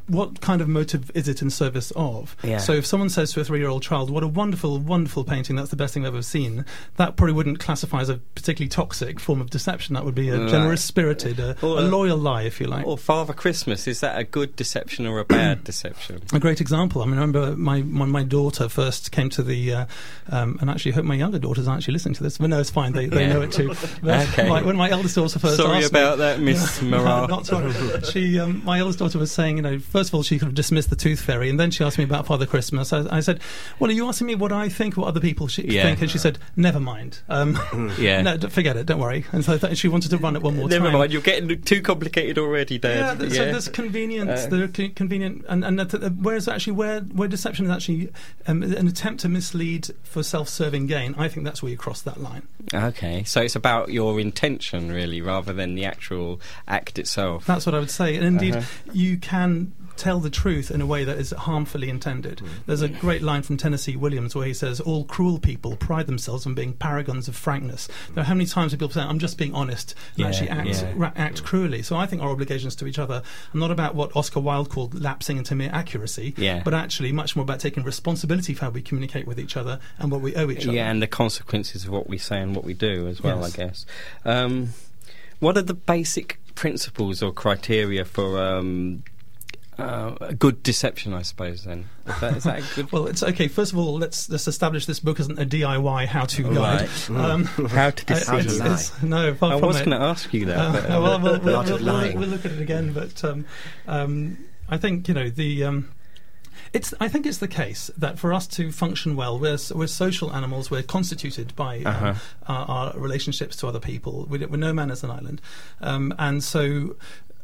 S3: what kind of motive is it in service of?
S1: Yeah.
S3: So if someone says to a three-year-old child, what a wonderful, wonderful painting, that's the best thing I've ever seen, that probably wouldn't classify as a particularly toxic form of deception. That would be a
S1: Right.
S3: generous-spirited, a,
S1: Or
S3: a
S1: a-
S3: loyal lie, if you like.
S1: Or Father Christmas, is that a good deception or a bad deception?
S3: A great example. I mean, I remember my when my daughter first came to the, uh, um, and actually I hope my younger daughters aren't actually listening to this, but no, it's fine, they, they
S1: Yeah.
S3: know it too. But
S1: Okay.
S3: my, when my eldest daughter first
S1: Sorry
S3: asked me-
S1: about that, Miss
S3: No,
S1: Marat.
S3: not sorry. She, um, my eldest daughter was saying, you know, first of all, she could have dismissed the Tooth Fairy, and then she asked me about Father Christmas. I, I said, well, are you asking me what I think, what other people sh-
S1: Yeah.
S3: think? And she said, never mind. Um,
S1: Yeah.
S3: No, d- forget it, don't worry. And so I thought she wanted to run it one more
S1: Never
S3: time.
S1: mind, you're getting too complicated already, Dad.
S3: Yeah, th- so there's convenience,
S1: Uh,
S3: there are c- convenient, and, and that, uh, whereas actually where, where deception is actually um, an attempt to mislead for self-serving gain, I think that's where you cross that line.
S1: Okay, so it's about your intention, really, rather than the actual act itself.
S3: That's what I would say. And indeed,
S1: Uh-huh.
S3: you can tell the truth in a way that is harmfully intended. There's a great line from Tennessee Williams where he says, all cruel people pride themselves on being paragons of frankness. There are how many times people say, I'm just being honest, and
S1: Yeah,
S3: actually act,
S1: yeah.
S3: ra- act cruelly. So I think our obligations to each other are not about what Oscar Wilde called lapsing into mere accuracy,
S1: Yeah.
S3: but actually much more about taking responsibility for how we communicate with each other and what we owe each other.
S1: Yeah, and the consequences of what we say and what we do as well,
S3: Yes.
S1: I guess. Um, what are the basic principles or criteria for um, uh, a good deception, I suppose, then? Is that, is that a good...
S3: Well, it's okay. First of all, let's let's establish this book isn't a D I Y how-to guide.
S1: Right.
S3: Um,
S1: How to
S3: uh,
S1: deceive?
S3: it's-
S4: lie.
S3: it's- no, far
S1: I
S3: from
S1: was
S3: it.
S1: going to ask you that.
S3: Uh,
S1: but,
S3: uh, well, we'll, we'll,
S4: Art of
S3: we'll, we'll,
S4: lying.
S3: we'll look at it again, but um, um, I think you know the. Um, it's. I think it's the case that for us to function well, we're s- we're social animals. We're constituted by um,
S1: Uh-huh.
S3: our, our relationships to other people. We, don't- we're no man as an island, um, and so.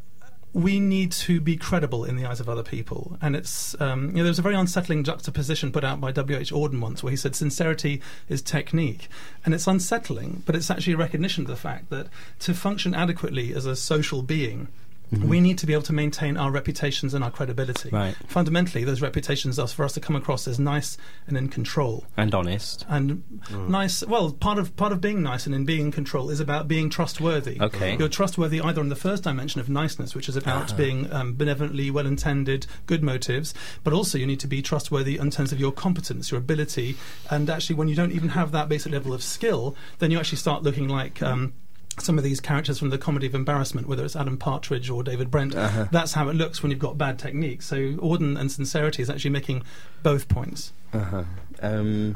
S3: We need to be credible in the eyes of other people, and it's um, you know there was a very unsettling juxtaposition put out by W H Auden once, where he said sincerity is technique, and it's unsettling, but it's actually a recognition of the fact that to function adequately as a social being, we need to be able to maintain our reputations and our credibility.
S1: Right.
S3: Fundamentally, those reputations are for us to come across as nice and in control.
S1: And honest.
S3: And nice, well, part of part of being nice and in being in control is about being trustworthy.
S1: Okay.
S3: You're trustworthy either in the first dimension of niceness, which is about being um, benevolently well-intended, good motives, but also you need to be trustworthy in terms of your competence, your ability, and actually when you don't even have that basic level of skill, then you actually start looking like... Um, some of these characters from the Comedy of Embarrassment, whether it's Adam Partridge or David Brent,
S1: Uh-huh.
S3: that's how it looks when you've got bad technique. So Auden and sincerity is actually making both points.
S1: Uh-huh. Um,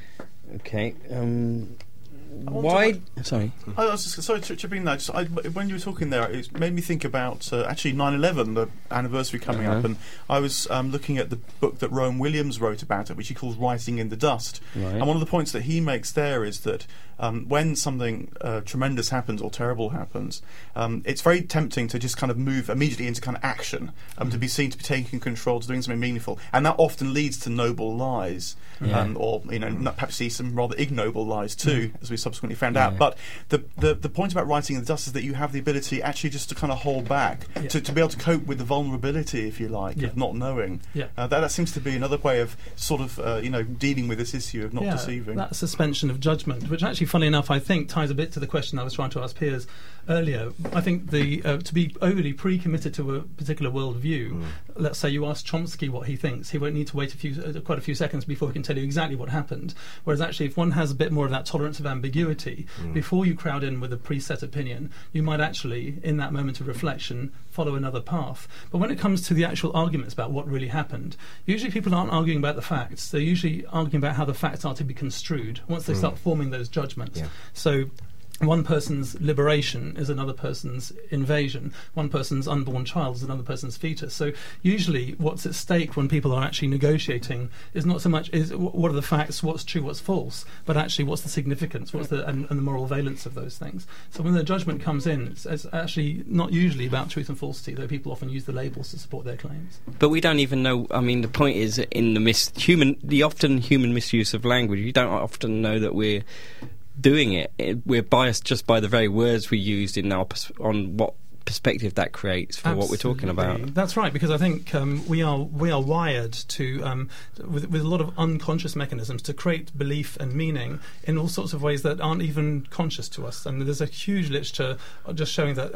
S1: okay. Um,
S2: want to
S1: why...
S2: like-
S1: Sorry.
S2: I was just, sorry to, to bring that. Just, I, when you were talking there, it made me think about uh, actually nine eleven, the anniversary coming
S1: Uh-huh.
S2: up, and I was um, looking at the book that Rowan Williams wrote about it, which he calls "Writing in the Dust."
S1: Right.
S2: And one of the points that he makes there is that um, when something uh, tremendous happens or terrible happens, um, it's very tempting to just kind of move immediately into kind of action, um, to be seen to be taking control, to doing something meaningful, and that often leads to noble lies,
S1: Yeah.
S2: um, or you know, n- perhaps see some rather ignoble lies too, as we subsequently found
S1: Yeah.
S2: out. But the, the the point about writing in the dust is that you have the ability actually just to kind of hold back,
S3: Yeah.
S2: to, to be able to cope with the vulnerability, if you like,
S3: Yeah.
S2: of not knowing.
S3: Yeah.
S2: Uh, that, that seems to be another way of sort of uh, you know dealing with this issue of not
S3: yeah,
S2: deceiving.
S3: that suspension of judgment, which actually, funny enough, I think ties a bit to the question I was trying to ask Piers earlier. I think the uh, to be overly pre-committed to a particular worldview.
S4: Mm.
S3: Let's say you ask Chomsky what he thinks, he won't need to wait a few, uh, quite a few seconds before he can tell you exactly what happened. Whereas actually, if one has a bit more of that tolerance of ambiguity,
S4: Mm.
S3: before you crowd in with a preset opinion, you might actually, in that moment of reflection, follow another path. But when it comes to the actual arguments about what really happened, usually people aren't arguing about the facts. They're usually arguing about how the facts are to be construed once they
S4: Mm.
S3: start forming those judgments.
S4: Yeah.
S3: So one person's liberation is another person's invasion. One person's unborn child is another person's fetus. So usually what's at stake when people are actually negotiating is not so much is wh- what are the facts, what's true, what's false, but actually what's the significance, what's the and, and the moral valence of those things. So when the judgment comes in, it's, it's actually not usually about truth and falsity, though people often use the labels to support their claims.
S1: But we don't even know. I mean, the point is in the mis- human, the often human misuse of language. You don't often know that we're doing it. it. We're biased just by the very words we used in our pers- on what perspective that creates for what we're talking about.
S3: Absolutely. That's right, because I think um, we are we are wired to um, with, with a lot of unconscious mechanisms to create belief and meaning in all sorts of ways that aren't even conscious to us. And there's a huge literature just showing that our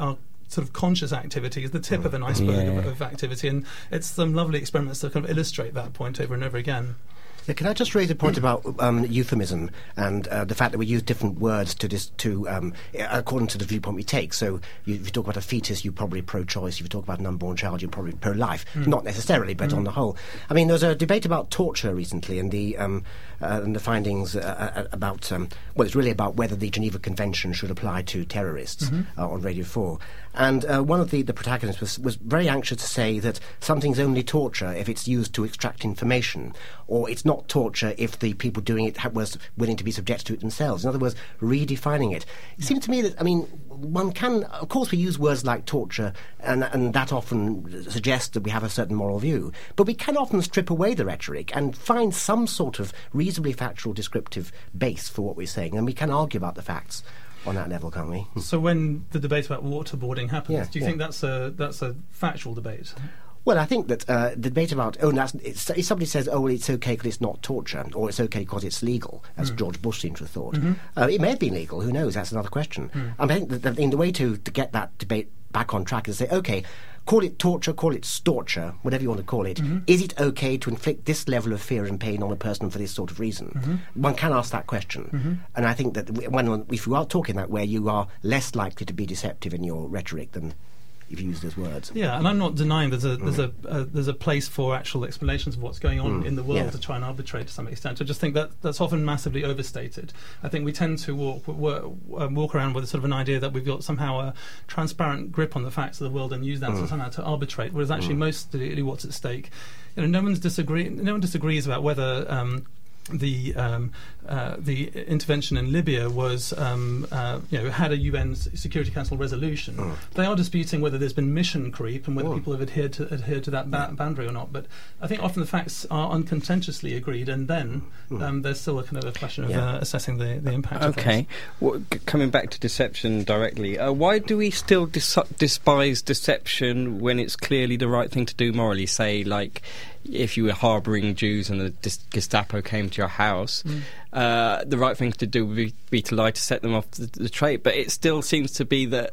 S3: sort of conscious activity is the tip of an iceberg
S1: Yeah.
S3: of, of activity, and it's some lovely experiments that kind of illustrate that point over and over again.
S4: Yeah, can I just raise a point about um, euphemism and uh, the fact that we use different words to dis- to um, according to the viewpoint we take? So, you, if you talk about a fetus, you're probably pro-choice. If you talk about an unborn child, you're probably pro-life. Mm. Not necessarily, but mm. on the whole. I mean, there was a debate about torture recently, and the um, uh, and the findings uh, about um, well, it's really about whether the Geneva Convention should apply to terrorists mm-hmm. uh, on Radio Four. And uh, one of the, the protagonists was, was very anxious to say that something's only torture if it's used to extract information, or it's not torture if the people doing it ha- was willing to be subjected to it themselves. In other words, redefining it. It yeah. seems to me that, I mean, one can, of course we use words like torture, and, and that often suggests that we have a certain moral view, but we can often strip away the rhetoric and find some sort of reasonably factual descriptive base for what we're saying, and we can argue about the facts on that level, can't we?
S3: So when the debate about waterboarding happens,
S4: yeah,
S3: do you
S4: yeah.
S3: think that's a that's a factual debate?
S4: Well, I think that uh, the debate about, oh, that's, it's, if somebody says, oh, well, it's okay because it's not torture, or it's okay because it's legal, as mm. George Bush seems to have thought, mm-hmm. uh, it may have been legal, who knows, that's another question. Mm. I think that the, the way to, to get that debate back on track is to say, okay, call it torture, call it storture, whatever you want to call it. Mm-hmm. Is it okay to inflict this level of fear and pain on a person for this sort of reason? Mm-hmm. One can ask that question. Mm-hmm. And I think that when, if you are talking that way, you are less likely to be deceptive in your rhetoric than if you use those words.
S3: Yeah, and I'm not denying there's a there's mm. a uh, there's a place for actual explanations of what's going on mm. in the world
S4: yeah.
S3: to try and arbitrate to some extent. I just think that that's often massively overstated. I think we tend to walk walk, walk around with sort of an idea that we've got somehow a transparent grip on the facts of the world and use that mm. to somehow to arbitrate, whereas actually mm. mostly what's at stake. You know, no one's disagree. No one disagrees about whether. Um, The um, uh, the intervention in Libya was um, uh, you know had a U N Security Council resolution. Mm. They are disputing whether there's been mission creep and whether mm. people have adhered to adhered to that ba- boundary or not. But I think often the facts are uncontentiously agreed, and then mm. um, there's still a kind of a question of
S4: yeah.
S3: uh, assessing the, the impact.
S1: Okay,
S3: of
S1: well, c- coming back to deception directly, uh, why do we still dis- despise deception when it's clearly the right thing to do morally? Say, like, if you were harbouring Jews and the dis- Gestapo came to your house, mm. uh, the right thing to do would be, be to lie to set them off the, the trade. But it still seems to be that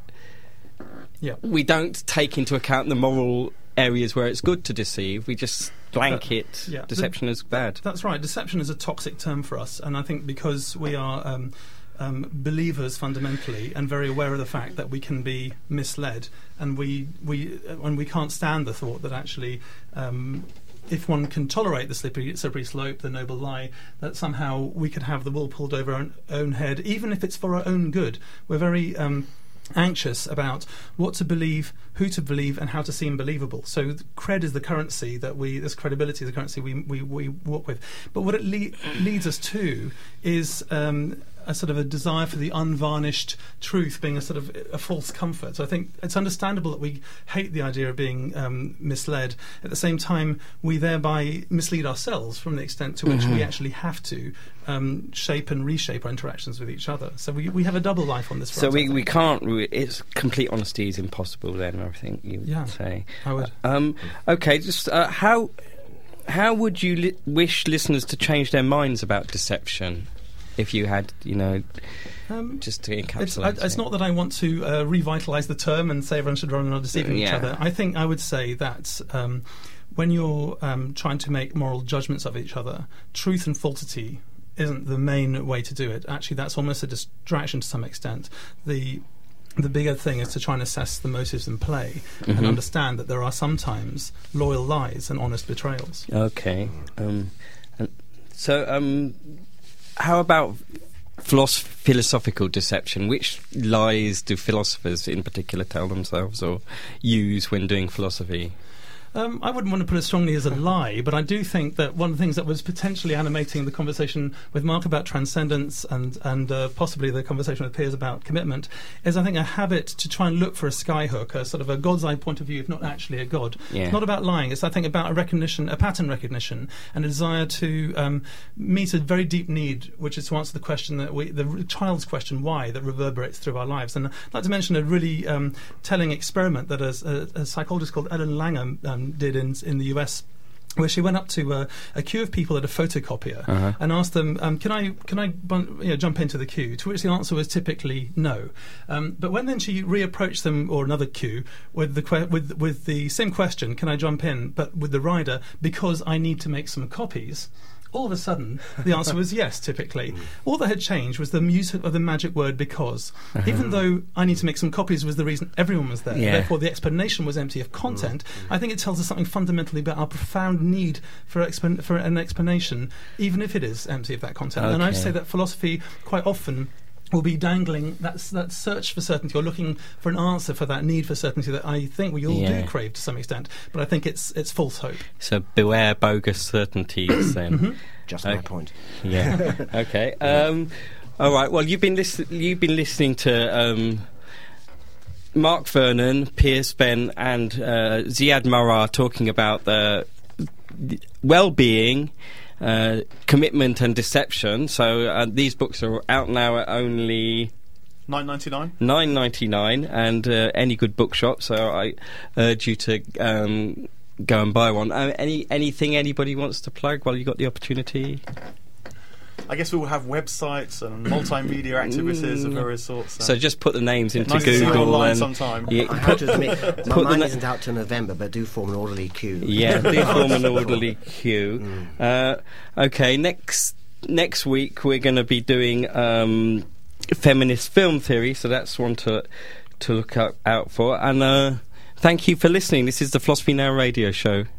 S3: yeah.
S1: we don't take into account the moral areas where it's good to deceive. We just blanket
S3: uh, yeah.
S1: deception
S3: the,
S1: as bad.
S3: That's right. Deception is a toxic term for us, and I think because we are um, um, believers fundamentally and very aware of the fact that we can be misled, and we we uh, and we can't stand the thought that actually. Um, If one can tolerate the slippery, slippery slope, the noble lie, that somehow we could have the wool pulled over our own, own head, even if it's for our own good. We're very um, anxious about what to believe, who to believe, and how to seem believable. So cred is the currency that we, this credibility is the currency we, we, we walk with. But what it le- leads us to is... Um, a sort of a desire for the unvarnished truth being a sort of a false comfort. So I think it's understandable that we hate the idea of being um, misled. At the same time, we thereby mislead ourselves from the extent to which mm-hmm. we actually have to um, shape and reshape our interactions with each other. So we we have a double life on this front.
S1: So we, we can't... Re- it's complete honesty is impossible then, I think you
S3: yeah,
S1: would say.
S3: I would.
S1: Um, okay, just uh, how, how would you li- wish listeners to change their minds about deception? If you had, you know, um, just to encapsulate
S3: it's, I, it's not that I want to uh, revitalise the term and say everyone should run around deceiving
S1: yeah.
S3: each other. I think I would say that um, when you're um, trying to make moral judgments of each other, truth and falsity isn't the main way to do it. Actually, that's almost a distraction to some extent. The The bigger thing is to try and assess the motives in play mm-hmm. and understand that there are sometimes loyal lies and honest betrayals.
S1: Okay. Um, and so... Um, How about philosoph- philosophical deception? Which lies do philosophers in particular tell themselves or use when doing philosophy?
S3: Um, I wouldn't want to put it strongly as a lie, but I do think that one of the things that was potentially animating the conversation with Mark about transcendence and, and uh, possibly the conversation with Piers about commitment is, I think, a habit to try and look for a skyhook, a sort of a God's eye point of view, if not actually a God.
S1: Yeah.
S3: It's not about lying. It's, I think, about a recognition, a pattern recognition, and a desire to um, meet a very deep need, which is to answer the question that we, the child's question, why, that reverberates through our lives. And I'd like to mention a really um, telling experiment that a, a, a psychologist called Ellen Langer um, did in in the U S where she went up to uh, a queue of people at a photocopier
S1: Uh-huh.
S3: and asked them, um, "Can I can I bun- you know, jump into the queue?" To which the answer was typically no. Um, but when then she reapproached them, or another queue, with the que- with with the same question, "Can I jump in?" but with the rider, "Because I need to make some copies." All of a sudden, the answer was yes, typically. All that had changed was the use of the magic word "because."
S1: Uh-huh.
S3: Even though I need to make some copies was the reason everyone was there,
S1: Yeah.
S3: therefore the explanation was empty of content, I think it tells us something fundamentally about our profound need for, expan- for an explanation, even if it is empty of that content. And I
S1: Okay.
S3: say that philosophy quite often will be dangling that, that search for certainty, or looking for an answer for that need for certainty that I think we all
S1: Yeah.
S3: do crave to some extent, but I think it's it's false hope.
S1: So beware bogus certainties then.
S4: Just
S1: Okay.
S4: my point.
S1: Yeah. Okay. Um, all right. Well, you've been lis- you've been listening to um, Mark Vernon, Piers Ben, and uh, Ziad Marar talking about the well-being, uh, commitment, and deception. So uh, these books are out now at only
S2: nine ninety-nine.
S1: nine ninety-nine, and uh, any good bookshop. So I urge you to um, go and buy one. Uh, any anything anybody wants to plug while you got the opportunity?
S2: I guess we will have websites and multimedia activities of various sorts.
S1: So just put the names into
S2: nice to see you
S1: Google
S2: online
S1: and
S2: sometime.
S1: yeah,
S4: I have to admit, my
S1: put the
S4: mine
S1: na-
S4: isn't out till November, but do form an orderly queue.
S1: yeah, do form an orderly queue. Uh, okay, next next week we're going to be doing um, feminist film theory, so that's one to to look up, out for. And uh, thank you for listening. This is the Philosophy Now radio show.